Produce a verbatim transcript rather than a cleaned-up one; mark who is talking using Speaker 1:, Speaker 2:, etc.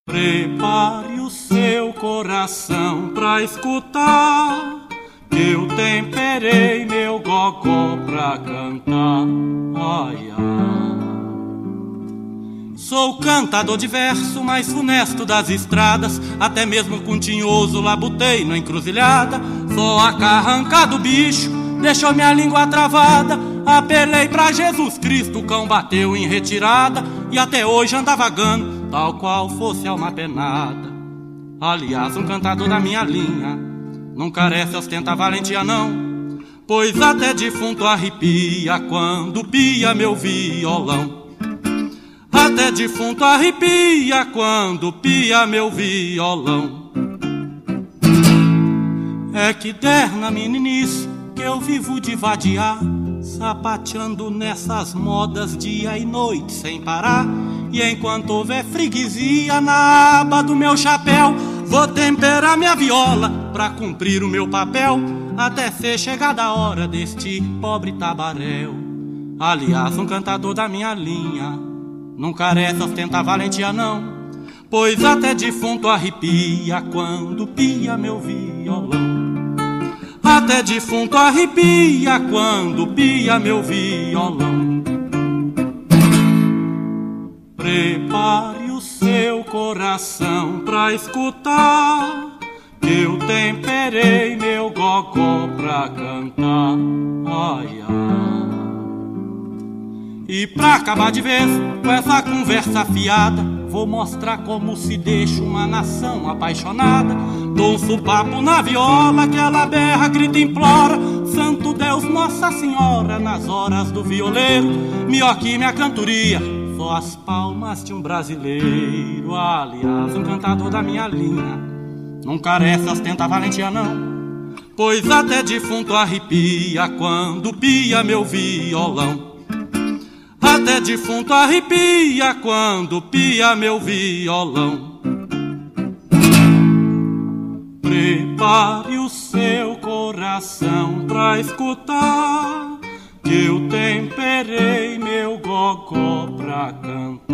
Speaker 1: Prepare o seu coração pra escutar, que eu temperei meu gogó pra cantar. Ai, ai. Sou cantador de verso, mais funesto das estradas, até mesmo com tinhoso labutei na encruzilhada. Só a carranca do bicho deixou minha língua travada. Apelei pra Jesus Cristo, o cão bateu em retirada, e até hoje anda vagando, tal qual fosse alma penada. Aliás, um cantador da minha linha não carece, ostenta valentia não, pois até defunto arrepia quando pia meu violão. Até defunto arrepia quando pia meu violão. É que der na meninice que eu vivo de vadiar, sapateando nessas modas dia e noite sem parar. E enquanto houver freguesia na aba do meu chapéu, vou temperar minha viola pra cumprir o meu papel, até ser chegada a hora deste pobre tabaréu. Aliás, um cantador da minha linha não carece, ostenta valentia não, pois até defunto arrepia quando pia meu violão. Até defunto arrepia quando pia meu violão. Prepare o seu coração pra escutar, que eu temperei meu gogó pra cantar. Ai, ai. E pra acabar de vez com essa conversa fiada, vou mostrar como se deixa uma nação apaixonada. Dou um supapo na viola que ela berra, grita, implora: Santo Deus, Nossa Senhora, nas horas do violeiro. Melhor que minha cantoria, só as palmas de um brasileiro. Aliás, um cantador da minha linha não carece, ostenta valentia não, pois até defunto arrepia quando pia meu violão. Até defunto arrepia quando pia meu violão. Prepare o seu coração pra escutar, que eu temperei meu gogó pra cantar.